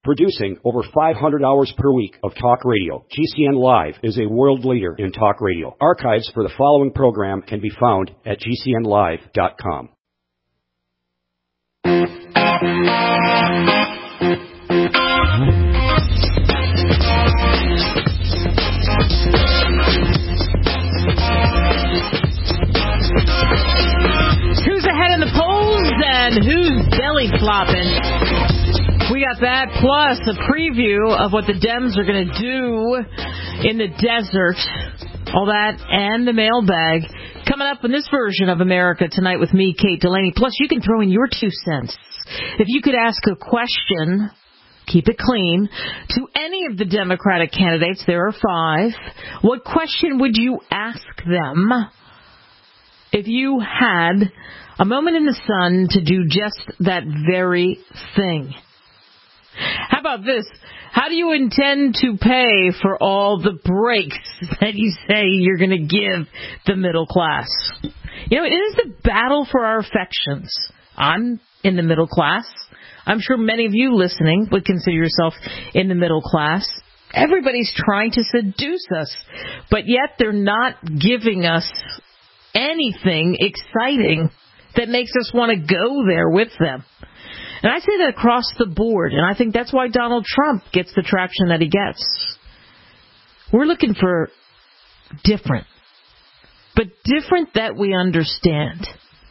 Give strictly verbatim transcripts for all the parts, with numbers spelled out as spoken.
Producing over five hundred hours per week of talk radio, G C N Live is a world leader in talk radio. Archives for the following program can be found at G C N live dot com. Who's ahead in the polls and who's belly flopping? We got that, plus a preview of what the Dems are going to do in the desert. All that and the mailbag coming up in this version of America Tonight with me, Kate Delaney. Plus, you can throw in your two cents. If you could ask a question, keep it clean, to any of the Democratic candidates, there are five, what question would you ask them if you had a moment in the sun to do just that very thing? How about this? How do you intend to pay for all the breaks that you say you're going to give the middle class? You know, it is the battle for our affections. I'm in the middle class. I'm sure many of you listening would consider yourself in the middle class. Everybody's trying to seduce us, but yet they're not giving us anything exciting that makes us want to go there with them. And I say that across the board, and I think that's why Donald Trump gets the traction that he gets. We're looking for different, but different that we understand.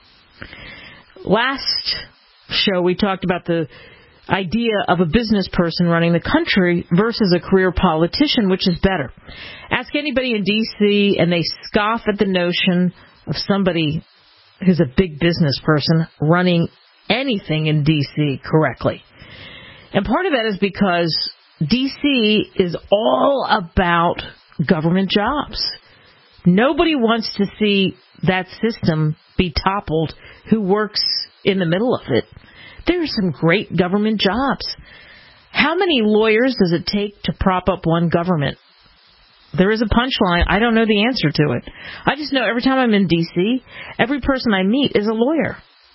Last show, we talked about the idea of a business person running the country versus a career politician, which is better. Ask anybody in D C, and they scoff at the notion of somebody who's a big business person running anything in D C correctly. And part of that is because D C is all about government jobs. Nobody wants to see that system be toppled who works in the middle of it. There are some great government jobs. How many lawyers does it take to prop up one government? There is a punchline. I don't know the answer to it. I just know every time I'm in D C, every person I meet is a lawyer.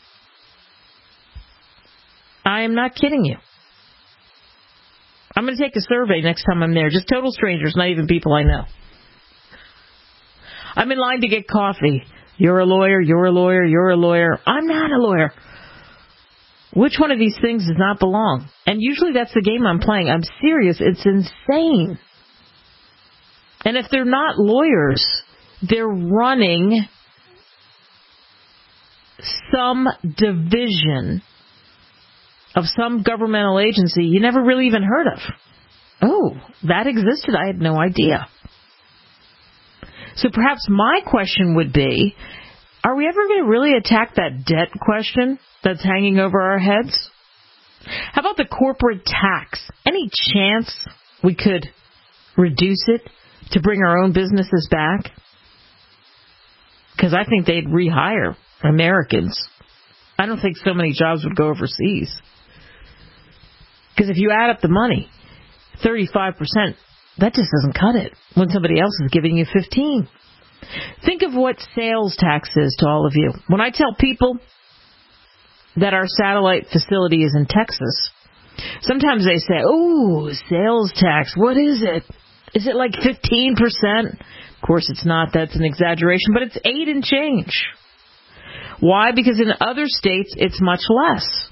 I am not kidding you. I'm going to take a survey next time I'm there. Just total strangers, not even people I know. I'm in line to get coffee. You're a lawyer, you're a lawyer, you're a lawyer. I'm not a lawyer. Which one of these things does not belong? And usually that's the game I'm playing. I'm serious. It's insane. And if they're not lawyers, they're running some division of some governmental agency you never really even heard of. Oh, that existed. I had no idea. So perhaps my question would be, are we ever going to really attack that debt question that's hanging over our heads? How about the corporate tax? Any chance we could reduce it to bring our own businesses back? Because I think they'd rehire Americans. I don't think so many jobs would go overseas. Because if you add up the money, thirty-five percent, that just doesn't cut it when somebody else is giving you fifteen. Think of what sales tax is to all of you. When I tell people that our satellite facility is in Texas, sometimes they say, oh, sales tax, what is it? Is it like fifteen percent? Of course it's not. That's an exaggeration, but it's eight and change. Why? Because in other states, it's much less.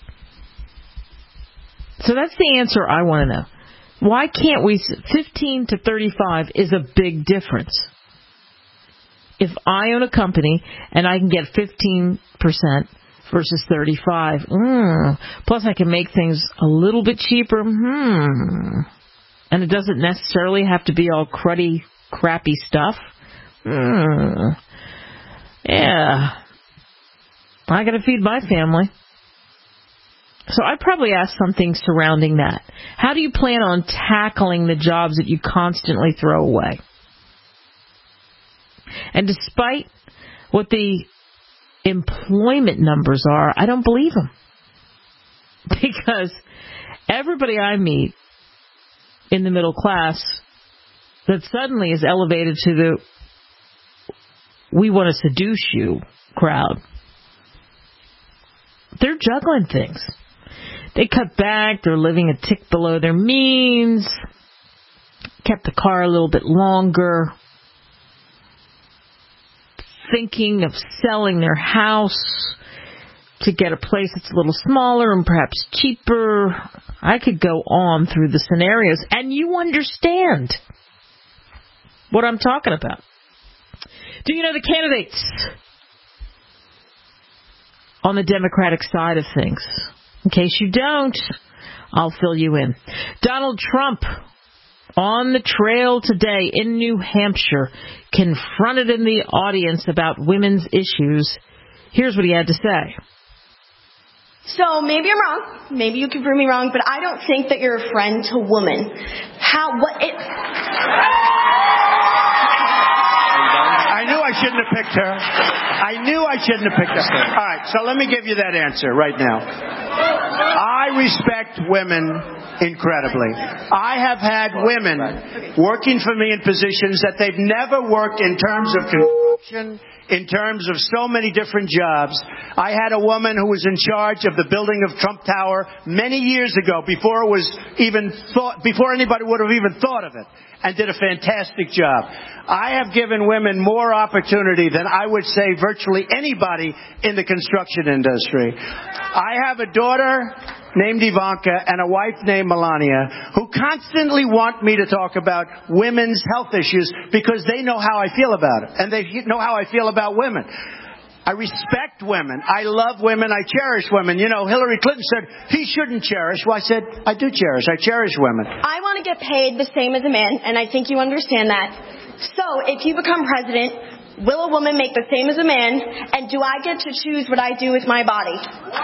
So that's the answer I want to know. Why can't we, fifteen to thirty-five is a big difference. If I own a company and I can get fifteen percent versus thirty-five, mm, plus I can make things a little bit cheaper, hmm, and it doesn't necessarily have to be all cruddy, crappy stuff, hmm, yeah, I got to feed my family. So I'd probably ask something surrounding that. How do you plan on tackling the jobs that you constantly throw away? And despite what the employment numbers are, I don't believe them. Because everybody I meet in the middle class that suddenly is elevated to the we want to seduce you crowd, they're juggling things. They cut back. They're living a tick below their means. Kept the car a little bit longer. Thinking of selling their house to get a place that's a little smaller and perhaps cheaper. I could go on through the scenarios, and you understand what I'm talking about. Do you know the candidates on the Democratic side of things? In case you don't, I'll fill you in. Donald Trump, on the trail today in New Hampshire, confronted in the audience about women's issues. Here's what he had to say. So maybe I'm wrong. Maybe you can prove me wrong, but I don't think that you're a friend to women. How? What? It. I knew I shouldn't have picked her. I knew I shouldn't have picked her. All right, so let me give you that answer right now. I respect women incredibly. I have had women working for me in positions that they've never worked in terms of construction, in terms of so many different jobs. I had a woman who was in charge of the building of Trump Tower many years ago, before it was even thought, before anybody would have even thought of it, and did a fantastic job. I have given women more opportunity than I would say virtually anybody in the construction industry. I have a daughter named Ivanka and a wife named Melania who constantly want me to talk about women's health issues because they know how I feel about it, and they know how I feel about women. I respect women. I love women. I cherish women. You know, Hillary Clinton said he shouldn't cherish. Well, I said, I do cherish. I cherish women. I want to get paid the same as a man, and I think you understand that. So if you become president, will a woman make the same as a man, and do I get to choose what I do with my body?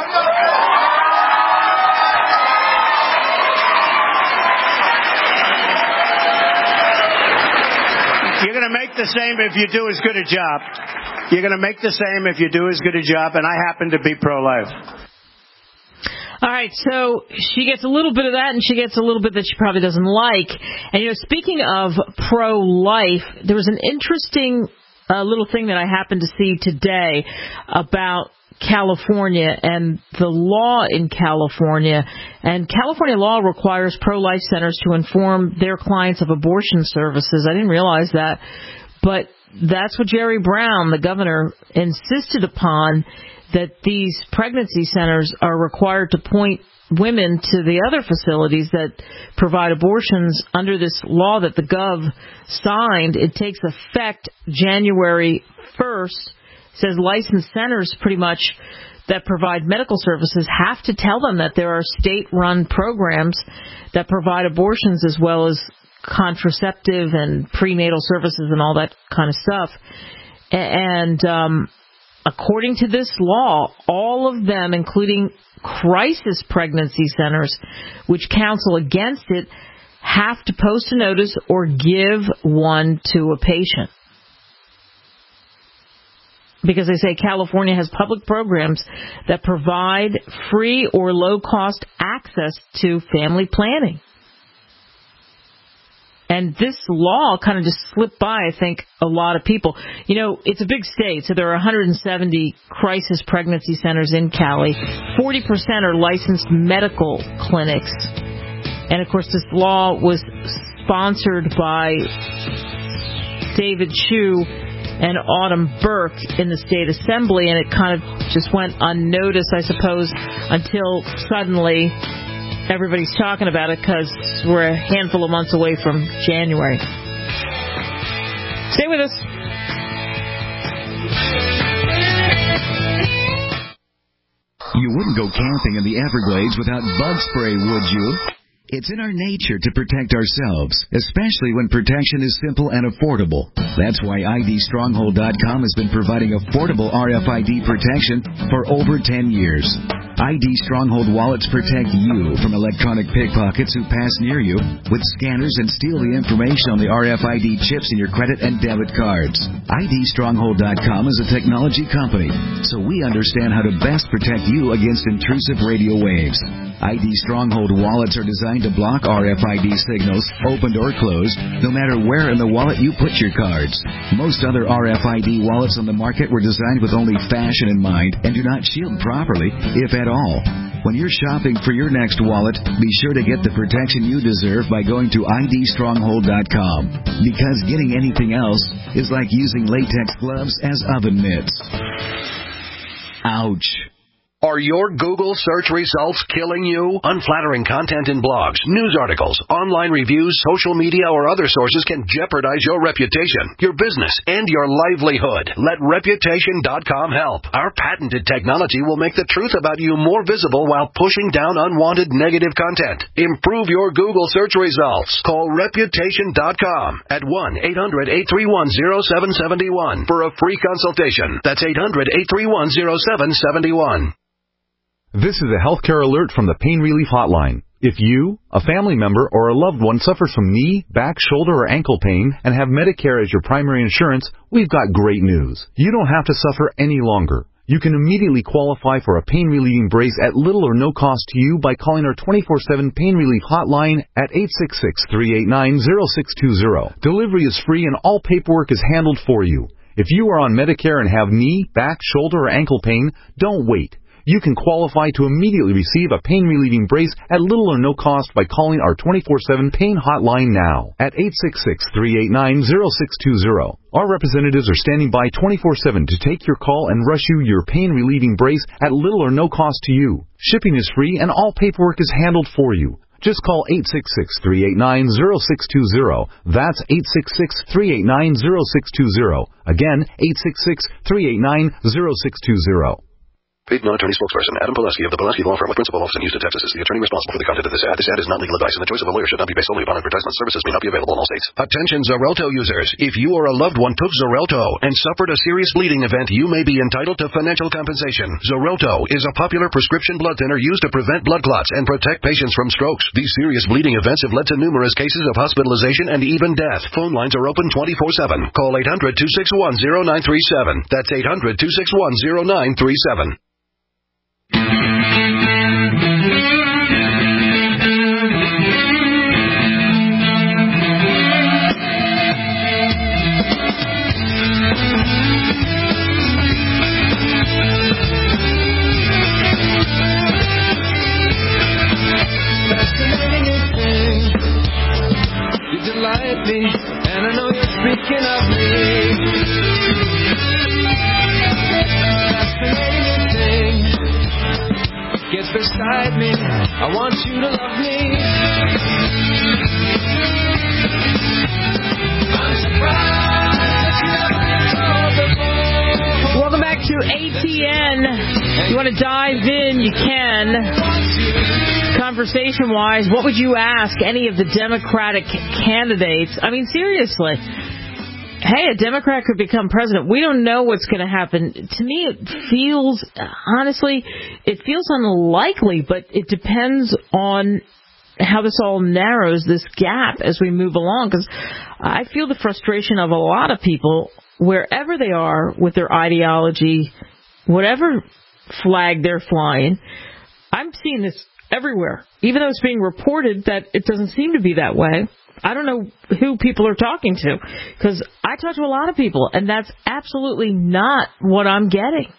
You're going to make the same if you do as good a job. You're going to make the same if you do as good a job, and I happen to be pro-life. All right, so she gets a little bit of that, and she gets a little bit that she probably doesn't like. And, you know, speaking of pro-life, there was an interesting uh, little thing that I happened to see today about California and the law in California. And California law requires pro-life centers to inform their clients of abortion services. I didn't realize that, but that's what Jerry Brown, the governor, insisted upon, that these pregnancy centers are required to point women to the other facilities that provide abortions under this law that the Gov signed. It takes effect January first. It says licensed centers pretty much that provide medical services have to tell them that there are state-run programs that provide abortions as well as contraceptive and prenatal services and all that kind of stuff. And um, according to this law, all of them, including crisis pregnancy centers, which counsel against it, have to post a notice or give one to a patient. Because they say California has public programs that provide free or low-cost access to family planning. And this law kind of just slipped by, I think, a lot of people. You know, it's a big state, so there are one hundred seventy crisis pregnancy centers in Cali. forty percent are licensed medical clinics. And, of course, this law was sponsored by David Chu and Autumn Burke in the state assembly, and it kind of just went unnoticed, I suppose, until suddenly everybody's talking about it because we're a handful of months away from January. Stay with us. You wouldn't go camping in the Everglades without bug spray, would you? It's in our nature to protect ourselves, especially when protection is simple and affordable. That's why I D Stronghold dot com has been providing affordable R F I D protection for over ten years. I D Stronghold wallets protect you from electronic pickpockets who pass near you with scanners and steal the information on the R F I D chips in your credit and debit cards. I D Stronghold dot com is a technology company, so we understand how to best protect you against intrusive radio waves. I D Stronghold wallets are designed to block R F I D signals, opened or closed, no matter where in the wallet you put your cards. Most other R F I D wallets on the market were designed with only fashion in mind and do not shield properly, if at all. When you're shopping for your next wallet, be sure to get the protection you deserve by going to I D stronghold dot com. Because getting anything else is like using latex gloves as oven mitts. Ouch. Are your Google search results killing you? Unflattering content in blogs, news articles, online reviews, social media, or other sources can jeopardize your reputation, your business, and your livelihood. Let Reputation dot com help. Our patented technology will make the truth about you more visible while pushing down unwanted negative content. Improve your Google search results. Call Reputation dot com at one eight hundred eight three one oh seven seven one for a free consultation. That's eight hundred eight three one oh seven seven one. This is a healthcare alert from the Pain Relief Hotline. If you, a family member, or a loved one suffers from knee, back, shoulder, or ankle pain and have Medicare as your primary insurance, we've got great news. You don't have to suffer any longer. You can immediately qualify for a pain-relieving brace at little or no cost to you by calling our twenty-four seven Pain Relief Hotline at eight six six, three eight nine, oh six two oh. Delivery is free and all paperwork is handled for you. If you are on Medicare and have knee, back, shoulder, or ankle pain, don't wait. You can qualify to immediately receive a pain-relieving brace at little or no cost by calling our twenty-four seven Pain Hotline now at eight six six, three eight nine, oh six two oh. Our representatives are standing by twenty-four seven to take your call and rush you your pain-relieving brace at little or no cost to you. Shipping is free and all paperwork is handled for you. Just call eight six six, three eight nine, oh six two oh. That's eight six six, three eight nine, oh six two oh. Again, eight six six, three eight nine, oh six two oh. Paid non-attorney spokesperson Adam Pileski of the Pileski Law Firm with principal office in Houston, Texas is the attorney responsible for the content of this ad. This ad is not legal advice, and the choice of a lawyer should not be based solely upon advertisement. Services may not be available in all states. Attention Xarelto users. If you or a loved one took Xarelto and suffered a serious bleeding event, you may be entitled to financial compensation. Xarelto is a popular prescription blood thinner used to prevent blood clots and protect patients from strokes. These serious bleeding events have led to numerous cases of hospitalization and even death. Phone lines are open twenty-four seven. Call eight hundred, two six one, oh nine three seven. That's eight hundred, two six one, oh nine three seven. Me, and I know you're speaking of me. Fascinating thing, get beside me. I want you to love me. I'm surprised you never before. Welcome back to A T N. You want to dive in, you can. Conversation-wise, what would you ask any of the Democratic candidates? I mean, seriously. Hey, a Democrat could become president. We don't know what's going to happen. To me, it feels, honestly, it feels unlikely, but it depends on how this all narrows, this gap, as we move along. Because I feel the frustration of a lot of people, wherever they are with their ideology, whatever flag they're flying. I'm seeing this everywhere, even though it's being reported that it doesn't seem to be that way. I don't know who people are talking to, because I talk to a lot of people, and that's absolutely not what I'm getting.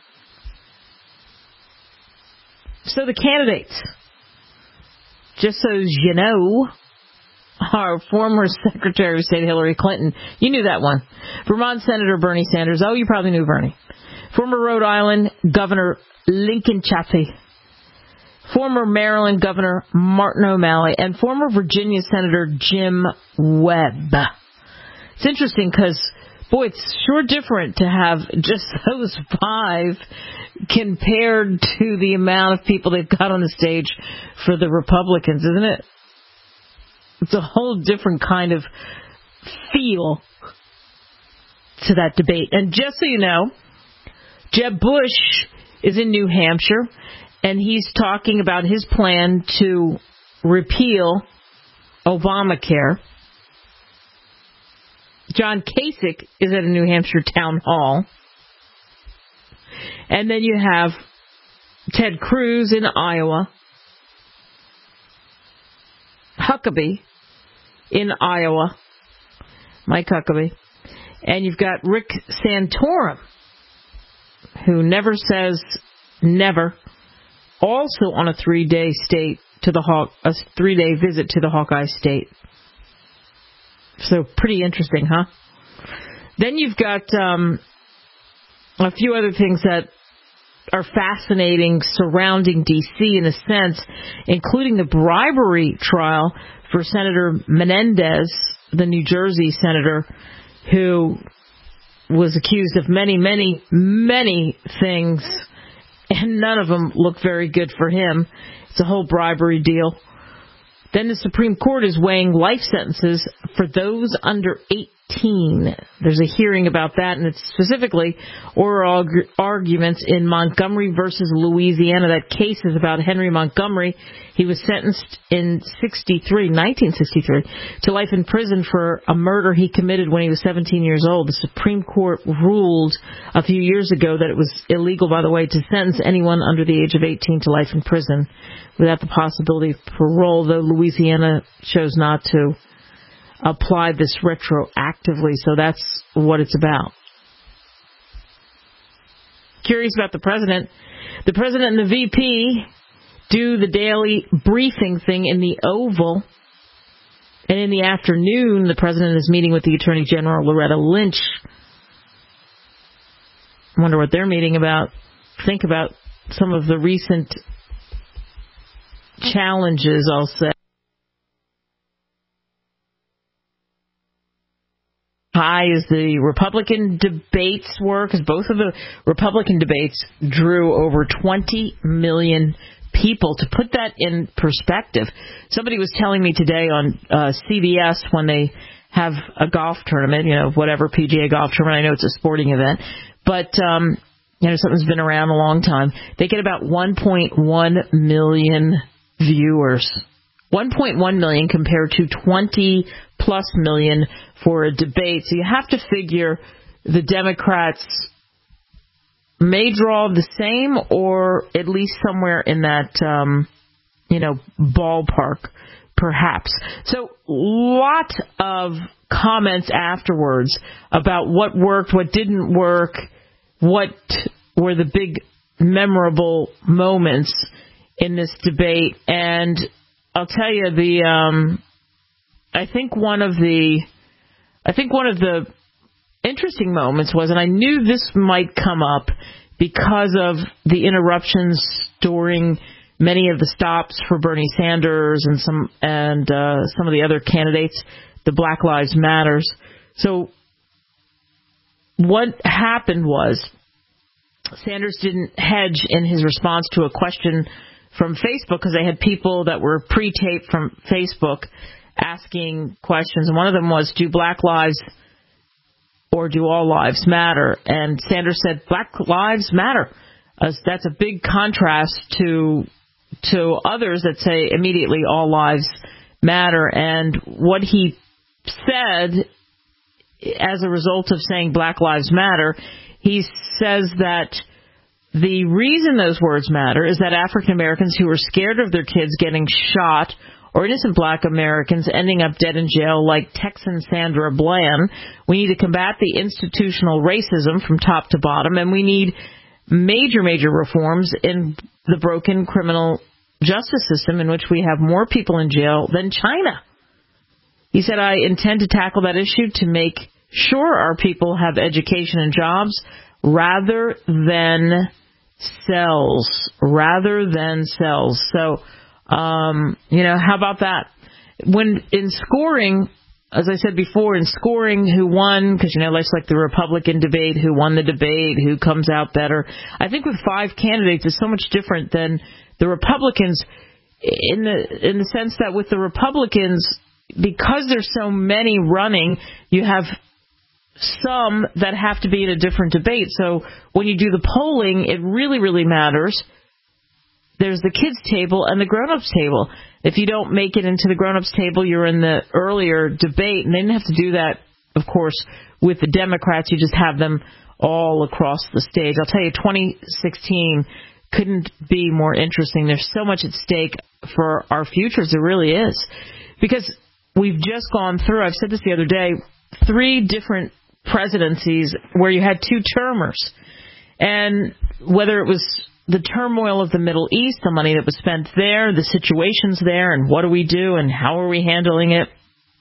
So the candidates, just so you know, our former Secretary of State Hillary Clinton, you knew that one. Vermont Senator Bernie Sanders, oh, you probably knew Bernie. Former Rhode Island Governor Lincoln Chafee. Former Maryland Governor Martin O'Malley, and former Virginia Senator Jim Webb. It's interesting because, boy, it's sure different to have just those five compared to the amount of people they've got on the stage for the Republicans, isn't it? It's a whole different kind of feel to that debate. And just so you know, Jeb Bush is in New Hampshire, and he's talking about his plan to repeal Obamacare. John Kasich is at a New Hampshire town hall. And then you have Ted Cruz in Iowa. Huckabee in Iowa. Mike Huckabee. And you've got Rick Santorum, who never says never. also on a three-day state to the Haw- a three-day visit to the Hawkeye State. So pretty interesting, huh? Then you've got um, a few other things that are fascinating surrounding D C in a sense, including the bribery trial for Senator Menendez, the New Jersey senator, who was accused of many, many, many things, and none of them look very good for him. It's a whole bribery deal. Then the Supreme Court is weighing life sentences for those under eighteen. There's a hearing about that, and it's specifically oral arg- arguments in Montgomery versus Louisiana. That case is about Henry Montgomery. He was sentenced in sixty-three, nineteen sixty-three to life in prison for a murder he committed when he was seventeen years old. The Supreme Court ruled a few years ago that it was illegal, by the way, to sentence anyone under the age of eighteen to life in prison without the possibility of parole, though Louisiana chose not to apply this retroactively, so that's what it's about. Curious about the president. The president and the V P do the daily briefing thing in the Oval, and in the afternoon, the president is meeting with the Attorney General, Loretta Lynch. I wonder what they're meeting about. Think about some of the recent challenges, I'll say. High as the Republican debates were, because both of the Republican debates drew over twenty million people. To put that in perspective, somebody was telling me today on uh, C B S when they have a golf tournament, you know, whatever P G A golf tournament, I know it's a sporting event, but, um, you know, something's been around a long time. They get about one point one million viewers. one point one million compared to twenty plus million for a debate. So you have to figure the Democrats may draw the same or at least somewhere in that, um, you know, ballpark, perhaps. So lot of comments afterwards about what worked, what didn't work, what were the big memorable moments in this debate. And I'll tell you, the um, I think one of the I think one of the interesting moments was, and I knew this might come up because of the interruptions during many of the stops for Bernie Sanders and some and uh, some of the other candidates, the Black Lives Matters. So what happened was Sanders didn't hedge in his response to a question from Facebook, because they had people that were pre-taped from Facebook asking questions. And one of them was, do black lives or do all lives matter? And Sanders said, black lives matter. Uh, that's a big contrast to to others that say immediately all lives matter. And what he said as a result of saying black lives matter, he says that the reason those words matter is that African Americans who are scared of their kids getting shot, or innocent black Americans ending up dead in jail like Texan Sandra Bland, we need to combat the institutional racism from top to bottom, and we need major, major reforms in the broken criminal justice system in which we have more people in jail than China. He said, I intend to tackle that issue to make sure our people have education and jobs rather than cells, rather than cells. So, um, you know, how about that? When in scoring, as I said before, in scoring who won, because, you know, let's like the Republican debate, who won the debate, who comes out better. I think with five candidates, it's so much different than the Republicans in the in the sense that with the Republicans, because there's so many running, you have some that have to be in a different debate. So when you do the polling, it really, really matters. There's the kids table and the grown-ups table. If you don't make it into the grown-ups table, you're in the earlier debate. And they didn't have to do that, of course, with the Democrats. You just have them all across the stage. I'll tell you, twenty sixteen couldn't be more interesting. There's so much at stake for our futures. There really is. Because we've just gone through, I've said this the other day, three different presidencies where you had two termers. And whether it was the turmoil of the Middle East, the money that was spent there, the situations there, and what do we do and how are we handling it,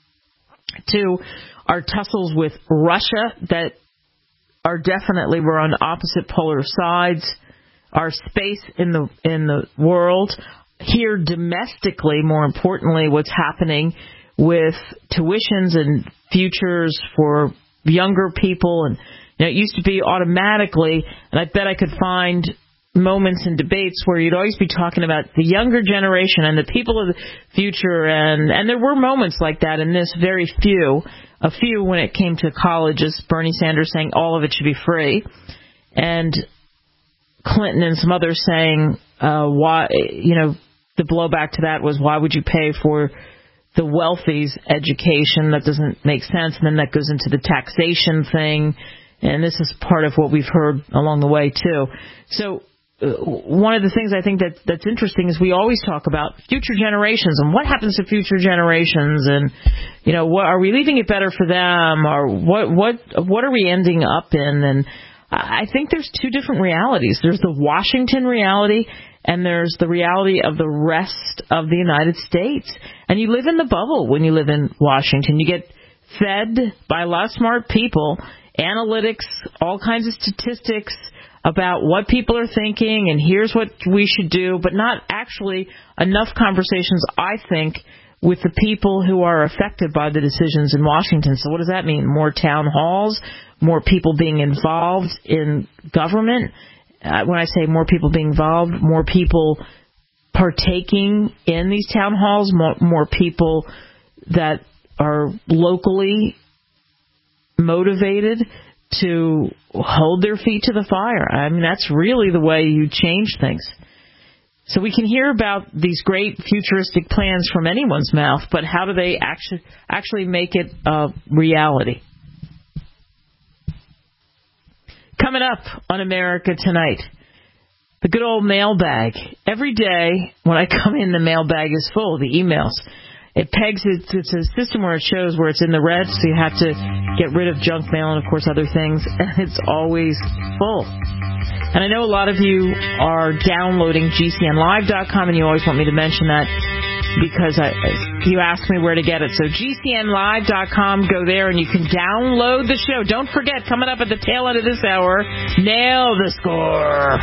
to our tussles with Russia that are definitely, we're on opposite polar sides, our space in the in the world, here domestically, more importantly, what's happening with tuitions and futures for younger people. And you know, it used to be automatically, and I bet I could find moments in debates where you'd always be talking about the younger generation and the people of the future, and, and there were moments like that in this, very few, a few when it came to colleges, Bernie Sanders saying all of it should be free, and Clinton and some others saying uh, why, you know, the blowback to that was, why would you pay for the wealthy's education? That doesn't make sense. And then that goes into the taxation thing, and this is part of what we've heard along the way too. So uh, one of the things I think that that's interesting is we always talk about future generations and what happens to future generations, and you know, what are we leaving it better for them, or what what what are we ending up in? And I think there's two different realities. There's the Washington reality, and there's the reality of the rest of the United States. And you live in the bubble when you live in Washington. You get fed by a lot of smart people, analytics, all kinds of statistics about what people are thinking, and here's what we should do, but not actually enough conversations, I think, with the people who are affected by the decisions in Washington. So what does that mean? More town halls, more people being involved in government. Uh, when I say more people being involved, more people partaking in these town halls, more, more people that are locally motivated to hold their feet to the fire. I mean, that's really the way you change things. So we can hear about these great futuristic plans from anyone's mouth, but how do they actually actually make it a reality? Coming up on America Tonight, the good old mailbag. Every day when I come in, the mailbag is full, the emails. It pegs it, it's a system where it shows where it's in the red, so you have to get rid of junk mail and, of course, other things, and it's always full. And I know a lot of you are downloading G C N live dot com, and you always want me to mention that because I, you asked me where to get it. So G C N live dot com, go there, and you can download the show. Don't forget, coming up at the tail end of this hour, Nail the Score.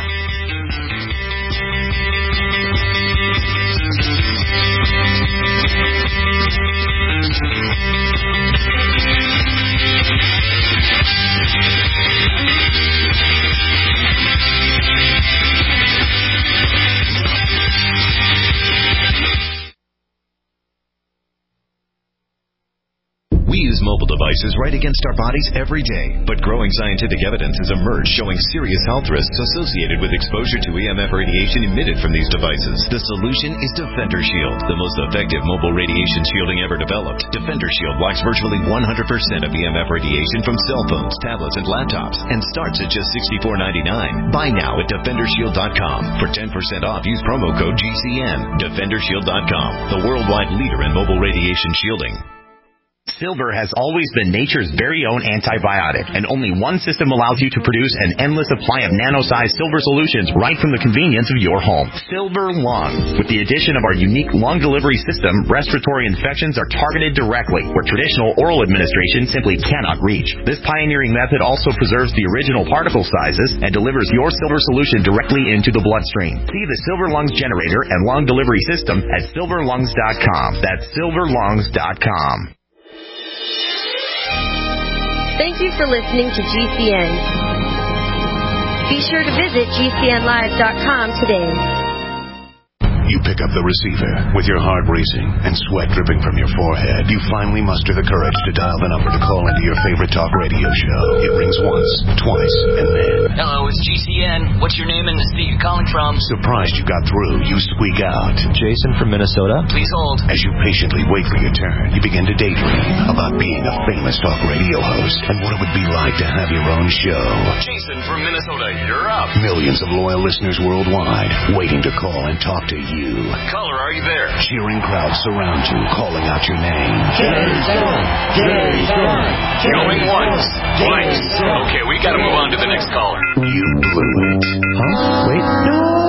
We use mobile devices right against our bodies every day, but growing scientific evidence has emerged showing serious health risks associated with exposure to E M F radiation emitted from these devices. The solution is Defender Shield, the most effective mobile radiation shielding ever developed. Defender Shield blocks virtually one hundred percent of E M F radiation from cell phones, tablets, and laptops, and starts at just sixty-four ninety-nine. Buy now at defender shield dot com. For ten percent off, use promo code G C N. defender shield dot com, the worldwide leader in mobile radiation shielding. Silver has always been nature's very own antibiotic, and only one system allows you to produce an endless supply of nano-sized silver solutions right from the convenience of your home. Silver Lungs. With the addition of our unique lung delivery system, respiratory infections are targeted directly, where traditional oral administration simply cannot reach. This pioneering method also preserves the original particle sizes and delivers your silver solution directly into the bloodstream. See the Silver Lungs generator and lung delivery system at silver lungs dot com. That's silver lungs dot com. Thank you for listening to G C N. Be sure to visit G C N live dot com today. You pick up the receiver with your heart racing and sweat dripping from your forehead. You finally muster the courage to dial the number to call into your favorite talk radio show. It rings once, twice, and then... Hello, it's G C N. What's your name and the state you're calling from? Surprised you got through, you squeak out. Jason from Minnesota. Please hold. As you patiently wait for your turn, you begin to daydream about being a famous talk radio host and what it would be like to have your own show. Jason from Minnesota, you're up. Millions of loyal listeners worldwide waiting to call and talk to you. Caller, are you there? Cheering crowds surround you, calling out your name. Jason! Jason! Going once, twice. Okay, we gotta move on to the next caller. You blew it. Huh? Wait. No!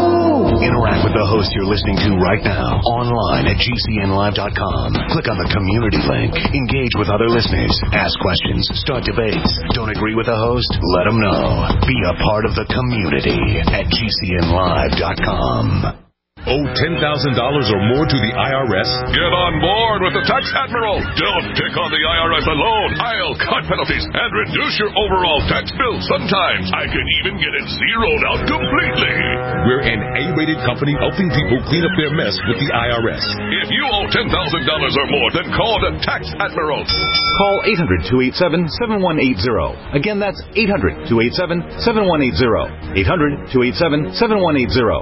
Interact with the host you're listening to right now online at G C N live dot com. Click on the community link. Engage with other listeners. Ask questions. Start debates. Don't agree with the host? Let them know. Be a part of the community at G C N live dot com. Owe ten thousand dollars or more to the I R S? Get on board with the Tax Admiral. Don't pick on the I R S alone. I'll cut penalties and reduce your overall tax bill. Sometimes I can even get it zeroed out completely. We're an A-rated company helping people clean up their mess with the I R S. If you owe ten thousand dollars or more, then call the Tax Admiral. Call eight hundred, two eight seven, seven one eight zero. Again, that's eight hundred, two eight seven, seven one eight zero. eight hundred, two eight seven, seven one eight zero.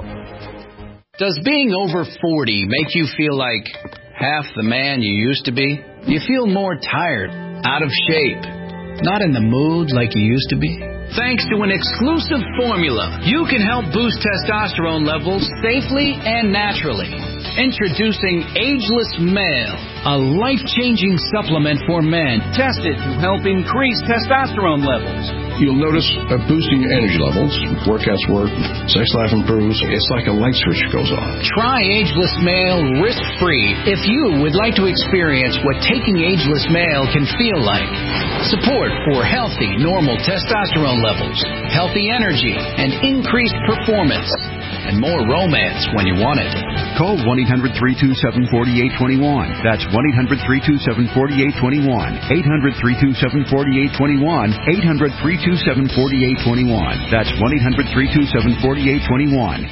Does being over forty make you feel like half the man you used to be? You feel more tired, out of shape, not in the mood like you used to be? Thanks to an exclusive formula, you can help boost testosterone levels safely and naturally. Introducing Ageless Male, a life-changing supplement for men tested to help increase testosterone levels. You'll notice a boosting your energy levels, workouts work, sex life improves. It's like a light switch goes on. Try Ageless Male risk-free if you would like to experience what taking Ageless Male can feel like. Support for healthy, normal testosterone levels, healthy energy, and increased performance. And more romance when you want it. Call one eight hundred, three two seven, four eight two one. That's one eight hundred, three two seven, four eight two one. eight hundred, three two seven, four eight two one. eight hundred, three two seven, four eight two one. That's one eight hundred, three two seven, four eight two one.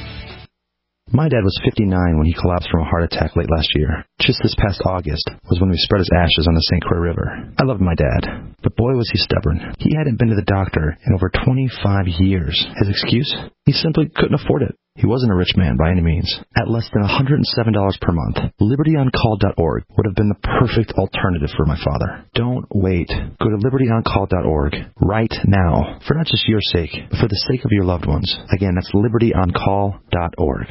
My dad was fifty-nine when he collapsed from a heart attack late last year. Just this past August was when we spread his ashes on the Saint Croix River. I loved my dad, but boy was he stubborn. He hadn't been to the doctor in over twenty-five years. His excuse? He simply couldn't afford it. He wasn't a rich man by any means. At less than one hundred seven dollars per month, liberty on call dot org would have been the perfect alternative for my father. Don't wait. Go to liberty on call dot org right now, for not just your sake, but for the sake of your loved ones. Again, that's liberty on call dot org.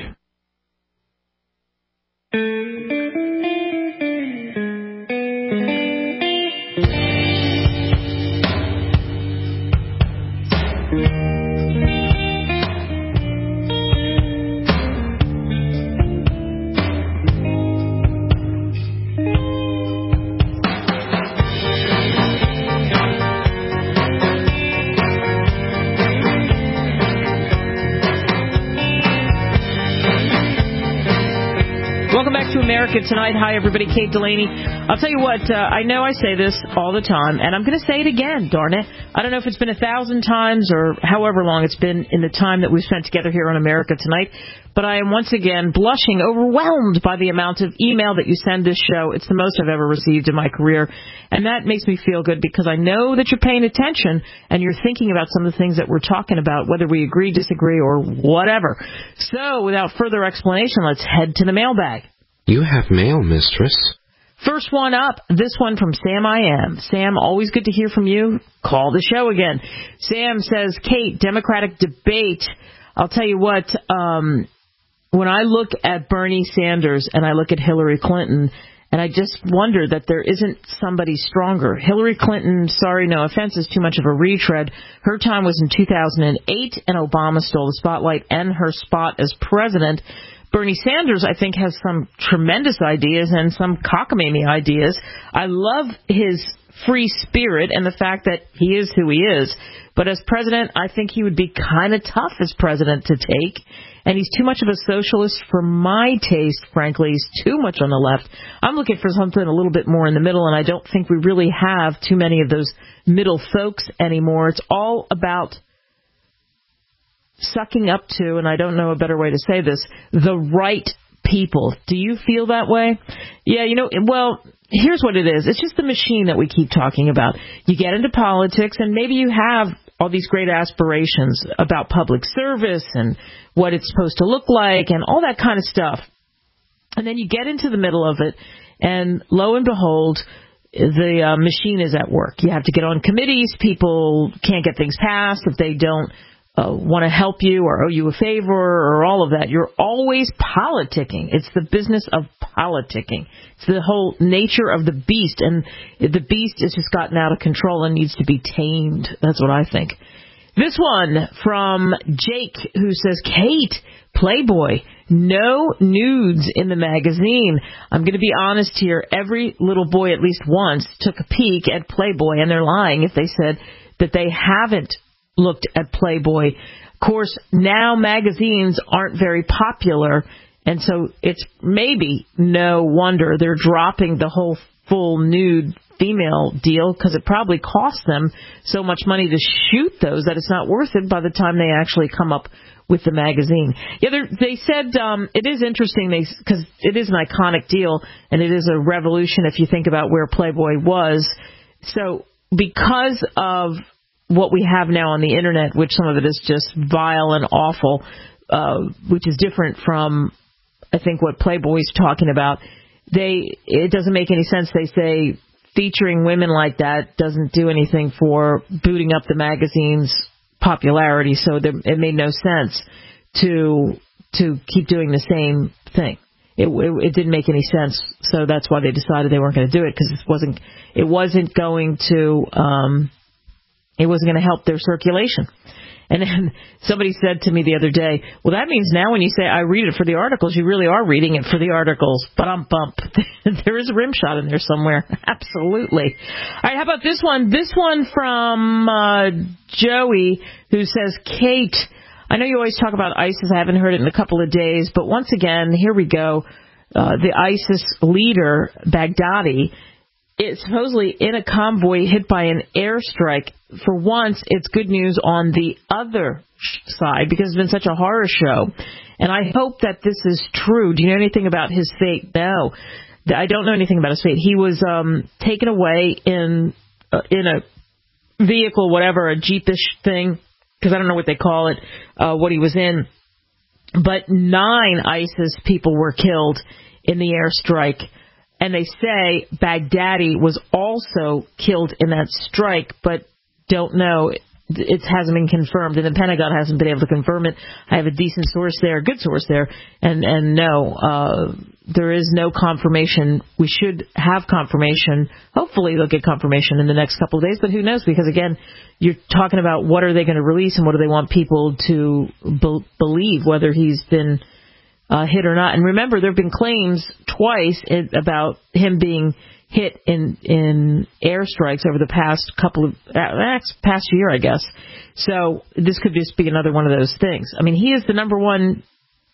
Welcome back to America Tonight. Hi, everybody. Kate Delaney. I'll tell you what, uh, I know I say this all the time, and I'm going to say it again, darn it. I don't know if it's been a thousand times or however long it's been in the time that we've spent together here on America Tonight, but I am once again blushing, overwhelmed by the amount of email that you send this show. It's the most I've ever received in my career, and that makes me feel good because I know that you're paying attention and you're thinking about some of the things that we're talking about, whether we agree, disagree, or whatever. So, without further explanation, let's head to the mailbag. You have mail, mistress. First one up, this one from Sam I Am. Sam, always good to hear from you. Call the show again. Sam says, Kate, Democratic debate. I'll tell you what, um, when I look at Bernie Sanders and I look at Hillary Clinton, and I just wonder that there isn't somebody stronger. Hillary Clinton, sorry, no offense, is too much of a retread. Her time was in two thousand eight, and Obama stole the spotlight and her spot as president. Bernie Sanders, I think, has some tremendous ideas and some cockamamie ideas. I love his free spirit and the fact that he is who he is. But as president, I think he would be kind of tough as president to take. And he's too much of a socialist for my taste, frankly. He's too much on the left. I'm looking for something a little bit more in the middle, and I don't think we really have too many of those middle folks anymore. It's all about sucking up to, and I don't know a better way to say this, the right people. Do you feel that way? Yeah, you know, well, here's what it is. It's just the machine that we keep talking about. You get into politics, and maybe you have all these great aspirations about public service and what it's supposed to look like and all that kind of stuff. And then you get into the middle of it, and lo and behold, the uh, machine is at work. You have to get on committees. People can't get things passed if they don't Uh, want to help you or owe you a favor or all of that. You're always politicking. It's the business of politicking. It's the whole nature of the beast, and the beast has just gotten out of control and needs to be tamed. That's what I think. This one from Jake, who says, Kate, Playboy, no nudes in the magazine. I'm going to be honest here. Every little boy at least once took a peek at Playboy, and they're lying if they said that they haven't looked at Playboy. Of course, now magazines aren't very popular, and so it's maybe no wonder they're dropping the whole full nude female deal, because it probably costs them so much money to shoot those that it's not worth it by the time they actually come up with the magazine. Yeah, they said um, it is interesting because it is an iconic deal, and it is a revolution if you think about where Playboy was. So because of what we have now on the Internet, which some of it is just vile and awful, uh, which is different from, I think, what Playboy's talking about, they it doesn't make any sense. They say featuring women like that doesn't do anything for booting up the magazine's popularity, so there, it made no sense to to keep doing the same thing. It, it, it didn't make any sense, so that's why they decided they weren't going to do it, because it wasn't it wasn't going to um, it wasn't going to help their circulation. And then somebody said to me the other day, well, that means now when you say I read it for the articles, you really are reading it for the articles. But I'm bump. There is a rim shot in there somewhere. Absolutely. All right, how about this one? This one from uh, Joey, who says, Kate, I know you always talk about ISIS. I haven't heard it in a couple of days. But once again, here we go. Uh, the ISIS leader, Baghdadi, is supposedly in a convoy hit by an airstrike. For once, it's good news on the other side, because it's been such a horror show. And I hope that this is true. Do you know anything about his fate? No. I don't know anything about his fate. He was um, taken away in uh, in a vehicle, whatever, a Jeepish thing, because I don't know what they call it, uh, what he was in. But nine ISIS people were killed in the airstrike. And they say Baghdadi was also killed in that strike, but don't know. It hasn't been confirmed, and the Pentagon hasn't been able to confirm it. I have a decent source there, a good source there, and, and no, uh, there is no confirmation. We should have confirmation. Hopefully they'll get confirmation in the next couple of days, but who knows? Because, again, you're talking about what are they going to release and what do they want people to be- believe, whether he's been Uh, hit or not. And remember, there have been claims twice it, about him being hit in in airstrikes over the past couple of uh, past year, I guess. So this could just be another one of those things. I mean, he is the number one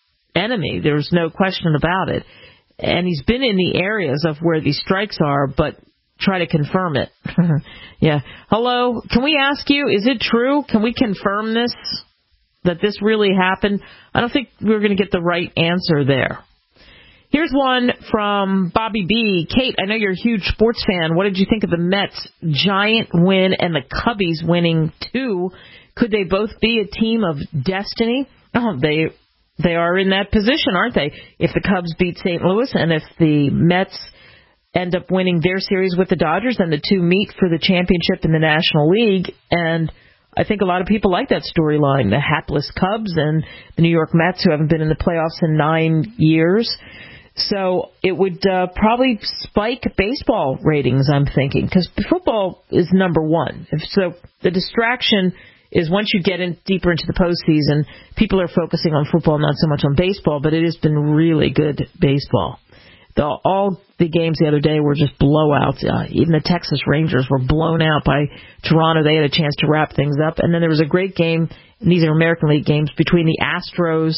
enemy. There's no question about it. And he's been in the areas of where these strikes are, but try to confirm it. Yeah. Hello. Can we ask you? Is it true? Can we confirm this? That this really happened? I don't think we're going to get the right answer there. Here's one from Bobby B. Kate, I know you're a huge sports fan. What did you think of the Mets' giant win and the Cubbies winning too? Could they both be a team of destiny? Oh, they they are in that position, aren't they? If the Cubs beat Saint Louis and if the Mets end up winning their series with the Dodgers, then the two meet for the championship in the National League. And I think a lot of people like that storyline, the hapless Cubs and the New York Mets, who haven't been in the playoffs in nine years. So it would uh, probably spike baseball ratings, I'm thinking, because football is number one. If so the distraction is once you get in deeper into the postseason, people are focusing on football, not so much on baseball, but it has been really good baseball. The, all the games the other day were just blowouts. Uh, even the Texas Rangers were blown out by Toronto. They had a chance to wrap things up. And then there was a great game, and these are American League games, between the Astros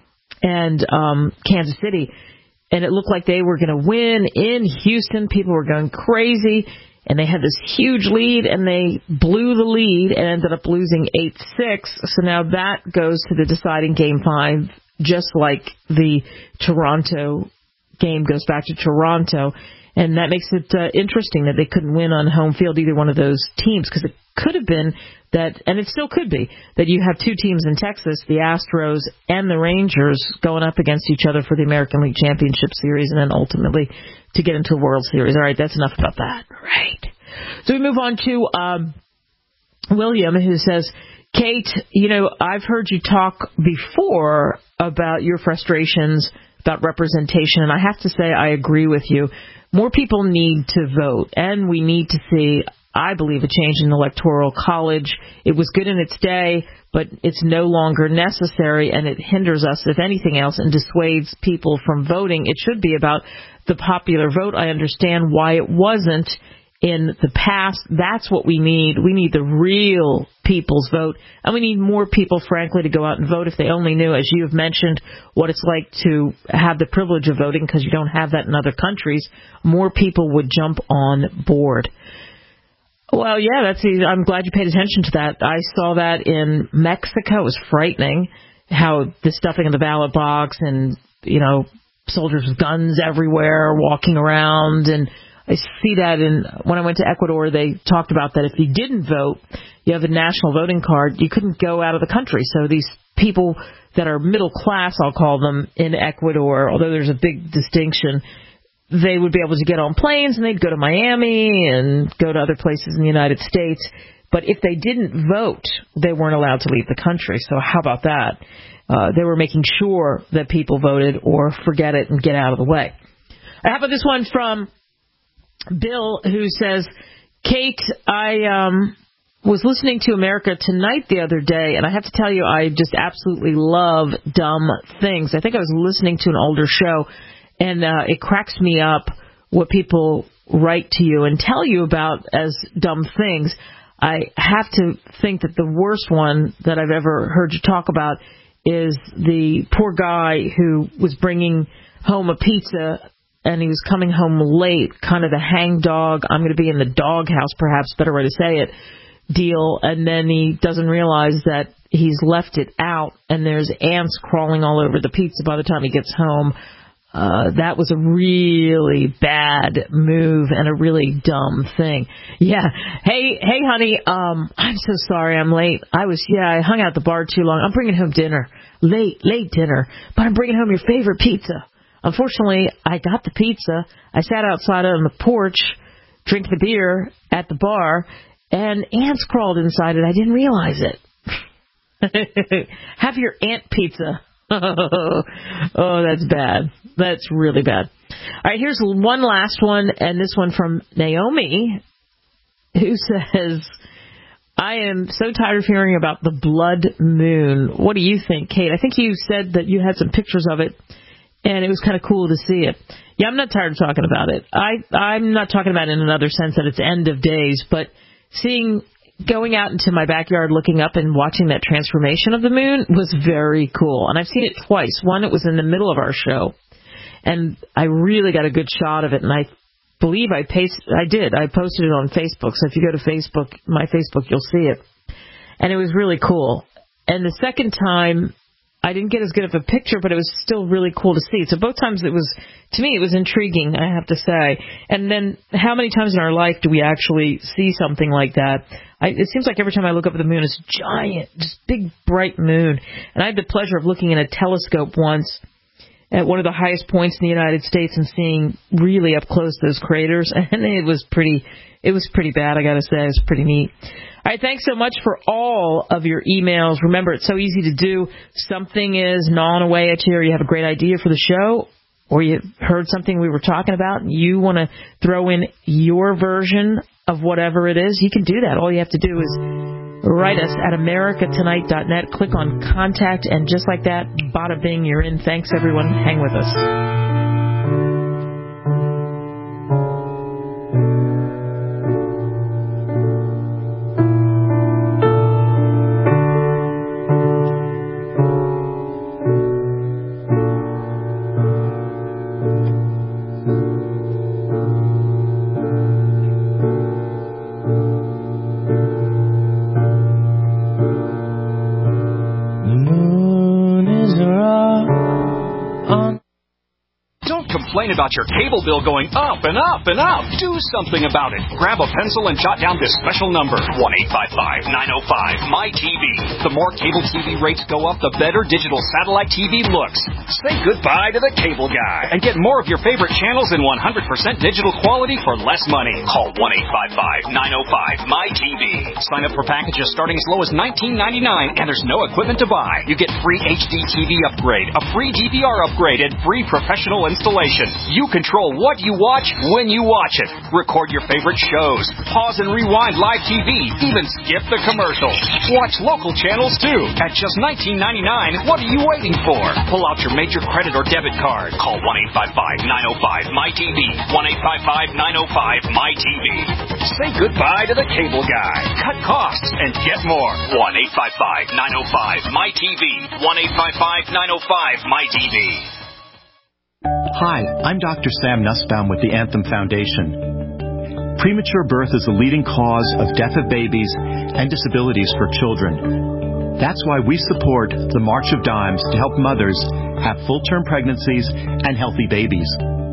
and um, Kansas City. And it looked like they were going to win in Houston. People were going crazy. And they had this huge lead, and they blew the lead and ended up losing eight six. So now that goes to the deciding game five, just like the Toronto game goes back to Toronto, and that makes it uh, interesting that they couldn't win on home field, either one of those teams, because it could have been that, and it still could be, that you have two teams in Texas, the Astros and the Rangers, going up against each other for the American League Championship Series, and then ultimately to get into the World Series. All right, that's enough about that. All right. So we move on to um, William, who says, Kate, you know, I've heard you talk before about your frustrations about representation, and I have to say I agree with you. More people need to vote, and we need to see I believe, a change in the Electoral College. It was good in its day, but it's no longer necessary, and it hinders us, if anything else, and dissuades people from voting. It should be about the popular vote. I understand why it wasn't in the past. That's what we need. We need the real people's vote, and we need more people, frankly, to go out and vote. If they only knew, as you have mentioned, what it's like to have the privilege of voting, because you don't have that in other countries, more people would jump on board. Well, yeah, that's. I'm glad you paid attention to that. I saw that in Mexico. It was frightening how the stuffing of the ballot box and, you know, soldiers with guns everywhere walking around. And I see that in when I went to Ecuador, they talked about that if you didn't vote, you have a national voting card, you couldn't go out of the country. So these people that are middle class, I'll call them, in Ecuador, although there's a big distinction, they would be able to get on planes and they'd go to Miami and go to other places in the United States. But if they didn't vote, they weren't allowed to leave the country. So how about that? Uh, they were making sure that people voted or forget it and get out of the way. How about this one from Bill, who says, Kate, I um, was listening to America Tonight the other day, and I have to tell you, I just absolutely love dumb things. I think I was listening to an older show, and uh, it cracks me up what people write to you and tell you about as dumb things. I have to think that the worst one that I've ever heard you talk about is the poor guy who was bringing home a pizza and he was coming home late, kind of the hang dog, I'm going to be in the doghouse, perhaps, better way to say it, deal, and then he doesn't realize that he's left it out and there's ants crawling all over the pizza by the time he gets home. Uh, that was a really bad move and a really dumb thing. Yeah. Hey, hey, honey, um, I'm so sorry I'm late. I was, yeah, I hung out at the bar too long. I'm bringing home dinner. Late, late dinner. But I'm bringing home your favorite pizza. Unfortunately, I got the pizza. I sat outside on the porch, drinking the beer at the bar, and ants crawled inside it. I didn't realize it. Have your ant pizza. Oh, that's bad. That's really bad. All right, here's one last one, and this one from Naomi, who says, I am so tired of hearing about the blood moon. What do you think, Kate? I think you said that you had some pictures of it, and it was kind of cool to see it. Yeah, I'm not tired of talking about it. I, I'm not talking about it in another sense that it's end of days, but seeing... Going out into my backyard, looking up and watching that transformation of the moon was very cool. And I've seen it twice. One, it was in the middle of our show, and I really got a good shot of it. And I believe I paste, I did. I posted it on Facebook. So if you go to Facebook, my Facebook, you'll see it. And it was really cool. And the second time, I didn't get as good of a picture, but it was still really cool to see. So both times it was, to me, it was intriguing, I have to say. And then how many times in our life do we actually see something like that? I, it seems like every time I look up at the moon, it's giant, just big, bright moon. And I had the pleasure of looking in a telescope once at one of the highest points in the United States and seeing really up close those craters. And it was pretty, it was pretty bad, I got to say. It was pretty neat. All right, thanks so much for all of your emails. Remember, it's so easy to do. Something is gnawing away at you, or you have a great idea for the show, or you heard something we were talking about, and you want to throw in your version of whatever it is. You can do that. All you have to do is write us at america tonight dot net. Click on Contact, and just like that, bada bing, you're in. Thanks, everyone. Hang with us. Complain about your cable bill going up and up and up. Do something about it. Grab a pencil and jot down this special number, one eight five five, nine oh five, M Y T V. The more cable T V rates go up, the better digital satellite T V looks. Say goodbye to the cable guy and get more of your favorite channels in one hundred percent digital quality for less money. Call one eight five five, nine oh five, M Y T V. Sign up for packages starting as low as nineteen ninety-nine, and there's no equipment to buy. You get free H D T V upgrade, a free D V R upgrade, and free professional installation. You control what you watch when you watch it. Record your favorite shows. Pause and rewind live T V. Even skip the commercials. Watch local channels too. At just nineteen ninety-nine dollars, what are you waiting for? Pull out your major credit or debit card. Call one eight five five, nine oh five, M Y T V. one eight five five, nine oh five, M Y T V. Say goodbye to the cable guy. Cut costs and get more. one eight five five, nine oh five, M Y T V. one eight five five, nine oh five, M Y T V. Hi, I'm Doctor Sam Nussbaum with the Anthem Foundation. Premature birth is the leading cause of death of babies and disabilities for children. That's why we support the March of Dimes to help mothers have full-term pregnancies and healthy babies.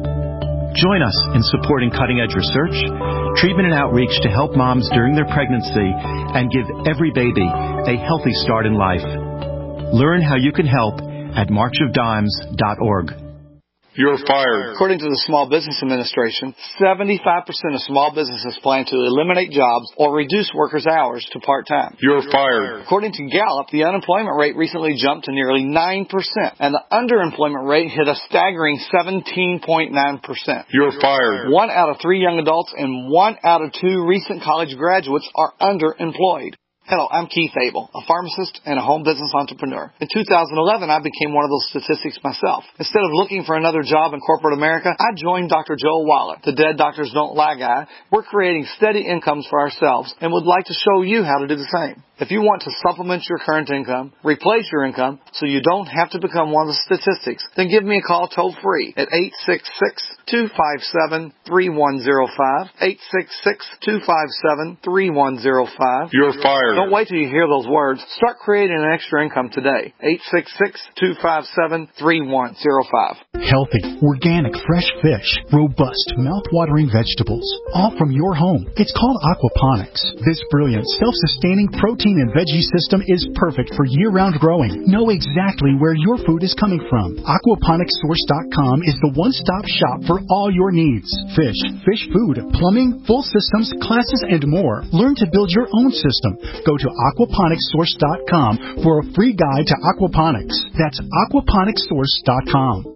Join us in supporting cutting-edge research, treatment and outreach to help moms during their pregnancy and give every baby a healthy start in life. Learn how you can help at march of dimes dot org. You're fired. According to the Small Business Administration, seventy-five percent of small businesses plan to eliminate jobs or reduce workers' hours to part-time. You're fired. According to Gallup, the unemployment rate recently jumped to nearly nine percent, and the underemployment rate hit a staggering seventeen point nine percent. You're fired. One out of three young adults and one out of two recent college graduates are underemployed. Hello, I'm Keith Abel, a pharmacist and a home business entrepreneur. In two thousand eleven, I became one of those statistics myself. Instead of looking for another job in corporate America, I joined Doctor Joel Waller, the Dead Doctors Don't Lie guy. We're creating steady incomes for ourselves and would like to show you how to do the same. If you want to supplement your current income, replace your income so you don't have to become one of the statistics, then give me a call toll free at eight six six, two five seven, three one zero five, eight six six, two five seven, three one zero five. You're fired. Don't wait till you hear those words. Start creating an extra income today. eight six six, two five seven, three one zero five. Healthy, organic, fresh fish, robust, mouth-watering vegetables, all from your home. It's called aquaponics. This brilliant, self-sustaining protein and veggie system is perfect for year-round growing. Know exactly where your food is coming from. aquaponics source dot com is the one-stop shop for all your needs. Fish, fish food, plumbing, full systems, classes, and more. Learn to build your own system. Go to aquaponics source dot com for a free guide to aquaponics. That's aquaponics source dot com.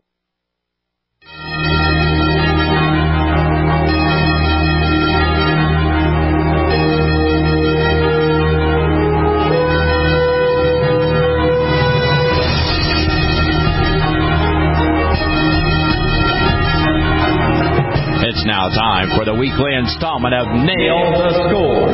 It's now time for the weekly installment of Nail the Score.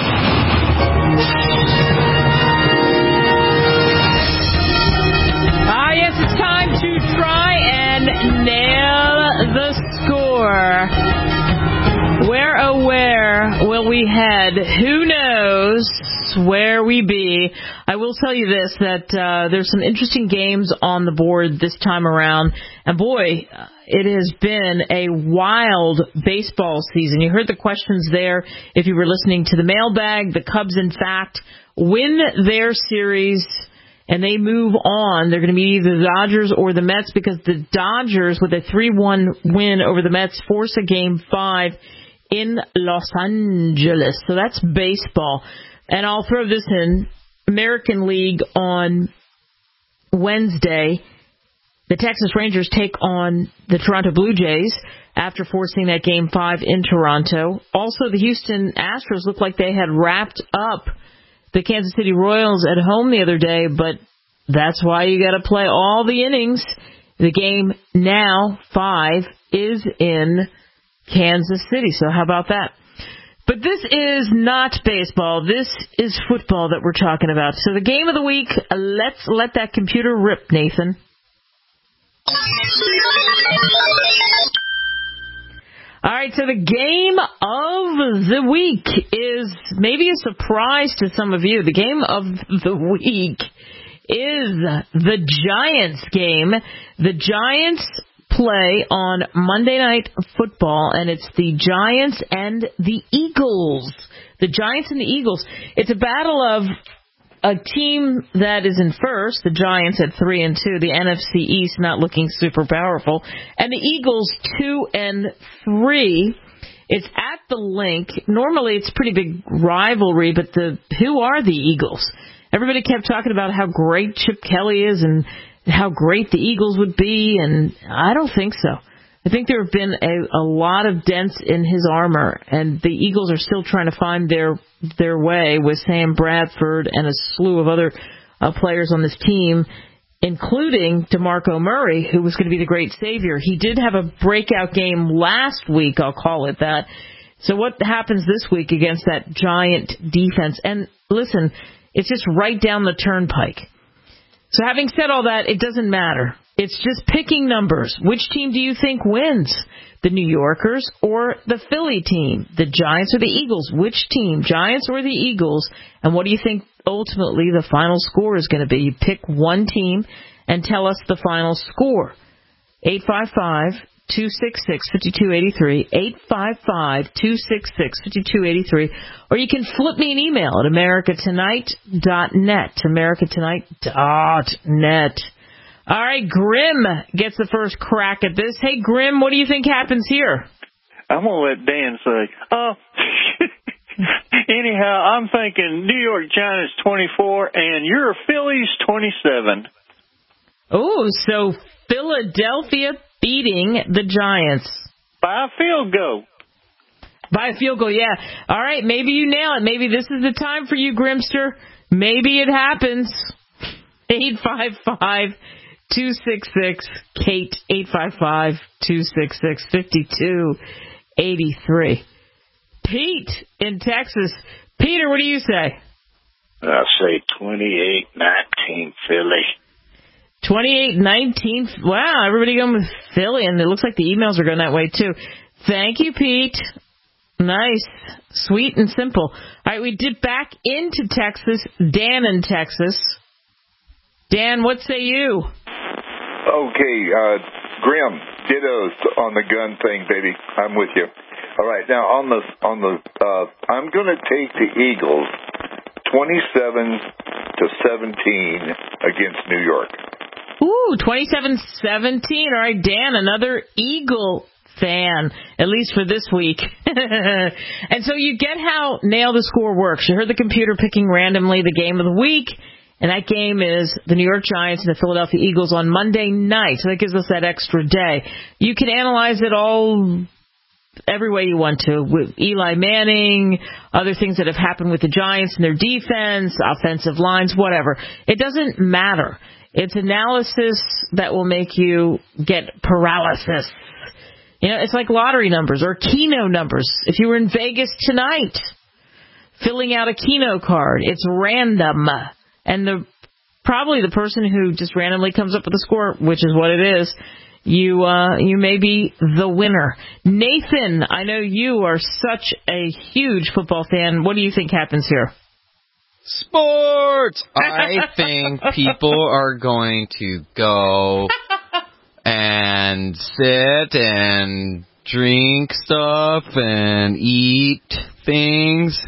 Ah, yes, it's time to try and nail the score. Where, oh, where will we head? Who knows where we be? I will tell you this, that uh, there's some interesting games on the board this time around. And boy, it has been a wild baseball season. You heard the questions there if you were listening to the mailbag. The Cubs, in fact, win their series and they move on. They're going to meet either the Dodgers or the Mets because the Dodgers, with a three one win over the Mets, force a game five in Los Angeles. So that's baseball. And I'll throw this in. American League on Wednesday. The Texas Rangers take on the Toronto Blue Jays after forcing that game five in Toronto. Also, the Houston Astros looked like they had wrapped up the Kansas City Royals at home the other day, but that's why you got to play all the innings. The game now, five, is in Kansas City. So how about that? But this is not baseball. This is football that we're talking about. So the game of the week, let's let that computer rip, Nathan. All right, so the game of the week is maybe a surprise to some of you. The game of the week is the Giants game. The Giants play on Monday Night Football, and it's the Giants and the Eagles. The Giants and the Eagles. It's a battle of a team that is in first, the Giants at three and two, the N F C East not looking super powerful, and the Eagles two and three. It's at the Link. Normally it's a pretty big rivalry, but the who are the Eagles? Everybody kept talking about how great Chip Kelly is and how great the Eagles would be, and I don't think so. I think there have been a, a lot of dents in his armor, and the Eagles are still trying to find their their way with Sam Bradford and a slew of other uh, players on this team, including DeMarco Murray, who was going to be the great savior. He did have a breakout game last week, I'll call it that. So what happens this week against that giant defense? And listen, it's just right down the turnpike. So having said all that, it doesn't matter. It's just picking numbers. Which team do you think wins? The New Yorkers or the Philly team? The Giants or the Eagles? Which team? Giants or the Eagles? And what do you think ultimately the final score is going to be? You pick one team and tell us the final score. eight five five, two six six, five two eight three, eight five five, two six six, five two eight three, or you can flip me an email at america tonight dot net, america tonight dot net. All right, Grim gets the first crack at this. Hey, Grim, what do you think happens here? I'm going to let Dan say. Uh, anyhow, I'm thinking New York Giants twenty-four and your Phillies twenty-seven. Oh, so Philadelphia beating the Giants. By a field goal. By a field goal, yeah. All right, maybe you nail it. Maybe this is the time for you, Grimster. Maybe it happens. eight five five, two six six, Kate, eight five five, two six six, five two eight three. Pete in Texas. Peter, what do you say? I say twenty-eight nineteen Philly. twenty-eight nineteen. Wow, everybody going with Philly, and it looks like the emails are going that way, too. Thank you, Pete. Nice. Sweet and simple. All right, we dip back into Texas. Dan in Texas. Dan, what say you? Okay, uh, Grim, dittos on the gun thing, baby. I'm with you. All right, now on the on the, uh, I'm going to take the Eagles, twenty-seven to seventeen against New York. Ooh, twenty-seven seventeen. All right, Dan, another Eagle fan, at least for this week. And so you get how Nail the Score works. You heard the computer picking randomly the game of the week. And that game is the New York Giants and the Philadelphia Eagles on Monday night. So that gives us that extra day. You can analyze it all every way you want to, with Eli Manning, other things that have happened with the Giants and their defense, offensive lines, whatever. It doesn't matter. It's analysis that will make you get paralysis. You know, it's like lottery numbers or Keno numbers. If you were in Vegas tonight, filling out a Keno card, it's random. And the probably the person who just randomly comes up with a score, which is what it is, you uh, you may be the winner. Nathan, I know you are such a huge football fan. What do you think happens here? Sports! I think people are going to go and sit and drink stuff and eat things.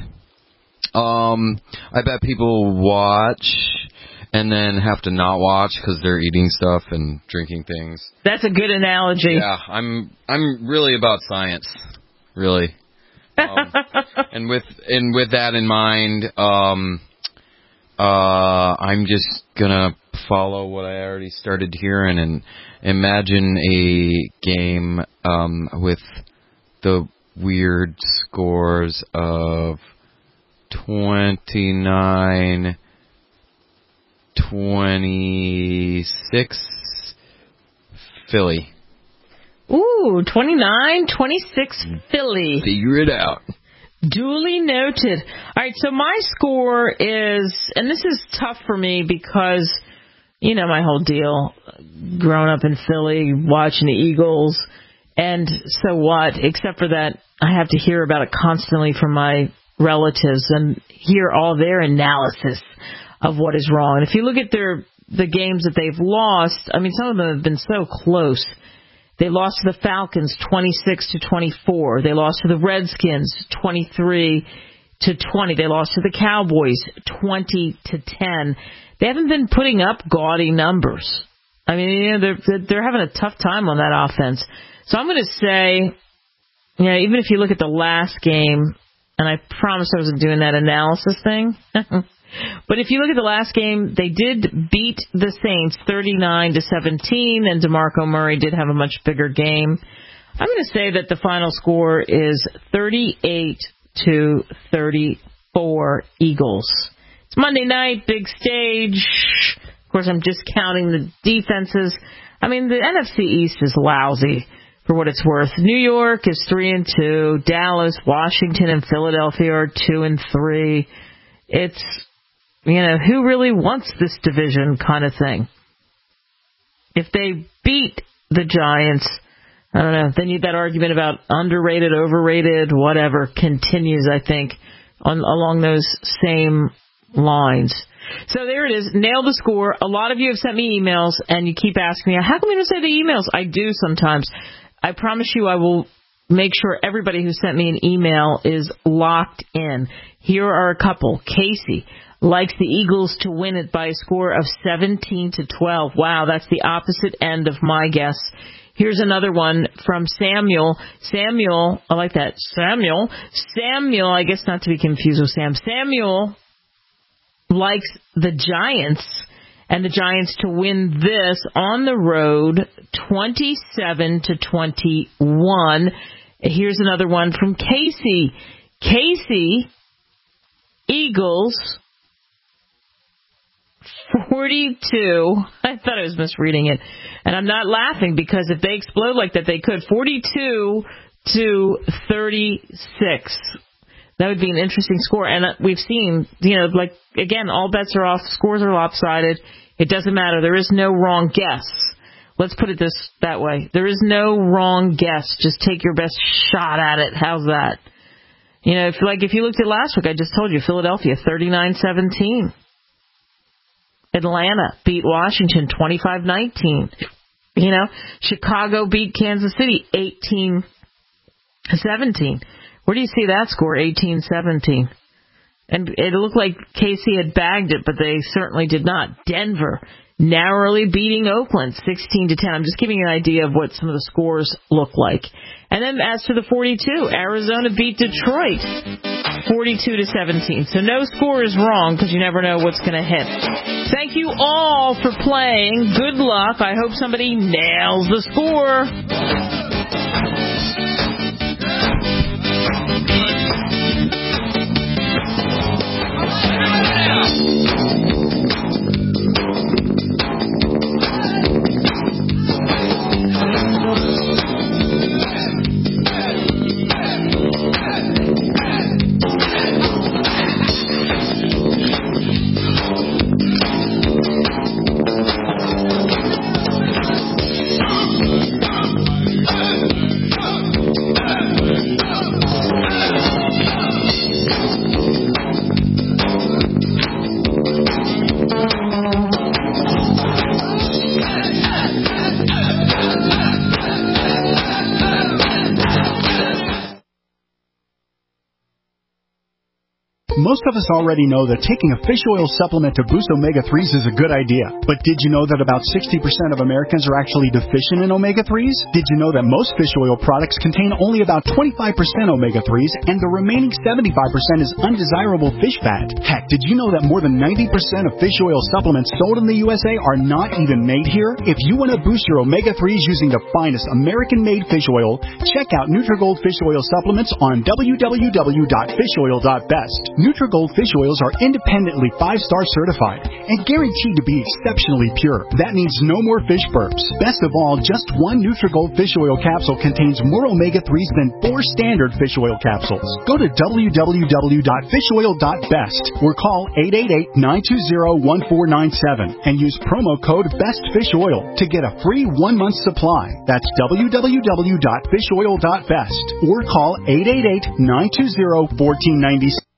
Um, I bet people will watch and then have to not watch because they're eating stuff and drinking things. That's a good analogy. Yeah, I'm I'm really about science, really. Um, and with and with that in mind, um, uh, I'm just gonna follow what I already started hearing and imagine a game um, with the weird scores of twenty-nine twenty-six Philly. Ooh, twenty-nine twenty-six Philly. Figure it out. Duly noted. All right, so my score is, and this is tough for me because, you know, my whole deal, growing up in Philly, watching the Eagles, and so what, except for that I have to hear about it constantly from my relatives and hear all their analysis of what is wrong. And if you look at their the games that they've lost, I mean, some of them have been so close. They lost to the Falcons twenty-six to twenty-four. They lost to the Redskins twenty-three to twenty. They lost to the Cowboys twenty to ten. They haven't been putting up gaudy numbers. I mean, you know, they're they're having a tough time on that offense. So I'm going to say, you know, even if you look at the last game, and I promised I wasn't doing that analysis thing. But if you look at the last game, they did beat the Saints thirty-nine to seventeen, and DeMarco Murray did have a much bigger game. I'm going to say that the final score is thirty-eight to thirty-four Eagles. It's Monday night, big stage. Of course, I'm just counting the defenses. I mean, the N F C East is lousy for what it's worth. New York is three and two. Dallas, Washington, and Philadelphia are two and three. It's, you know, who really wants this division kind of thing? If they beat the Giants, I don't know, then you, that argument about underrated, overrated, whatever, continues, I think, on along those same lines. So there it is. Nailed the score. A lot of you have sent me emails, and you keep asking me, how come you don't say the emails? I do sometimes. I promise you I will make sure everybody who sent me an email is locked in. Here are a couple. Casey likes the Eagles to win it by a score of seventeen to twelve. Wow, that's the opposite end of my guess. Here's another one from Samuel. Samuel, I like that. Samuel. Samuel, I guess not to be confused with Sam. Samuel likes the Giants and the Giants to win this on the road, twenty-seven to twenty-one. Here's another one from Casey. Casey, Eagles, forty-two. I thought I was misreading it. And I'm not laughing because if they explode like that, they could. forty-two to thirty-six. That would be an interesting score. And we've seen, you know, like, again, all bets are off. Scores are lopsided. It doesn't matter. There is no wrong guess. Let's put it this that way. There is no wrong guess. Just take your best shot at it. How's that? You know, if like if you looked at last week, I just told you, Philadelphia, thirty-nine seventeen. Atlanta beat Washington, twenty-five nineteen. You know, Chicago beat Kansas City, eighteen seventeen. Where do you see that score, eighteen seventeen? And it looked like K C had bagged it, but they certainly did not. Denver narrowly beating Oakland, sixteen to ten. I'm just giving you an idea of what some of the scores look like. And then as for the forty-two, Arizona beat Detroit, forty-two to seventeen. So no score is wrong because you never know what's going to hit. Thank you all for playing. Good luck. I hope somebody nails the score. Most of us already know that taking a fish oil supplement to boost omega threes is a good idea. But did you know that about sixty percent of Americans are actually deficient in omega threes? Did you know that most fish oil products contain only about twenty-five percent omega threes and the remaining seventy-five percent is undesirable fish fat? Heck, did you know that more than ninety percent of fish oil supplements sold in the U S A are not even made here? If you want to boost your omega threes using the finest American-made fish oil, check out Nutrigold Fish Oil Supplements on w w w dot fish oil dot best. Nutrigold fish oils are independently five-star certified and guaranteed to be exceptionally pure. That means no more fish burps. Best of all, just one Nutrigold fish oil capsule contains more omega threes than four standard fish oil capsules. Go to w w w dot fish oil dot best or call eight eight eight, nine two zero, one four nine seven and use promo code BESTFISHOIL to get a free one-month supply. That's w w w dot fish oil dot best or call eight eight eight, nine two zero, one four nine seven.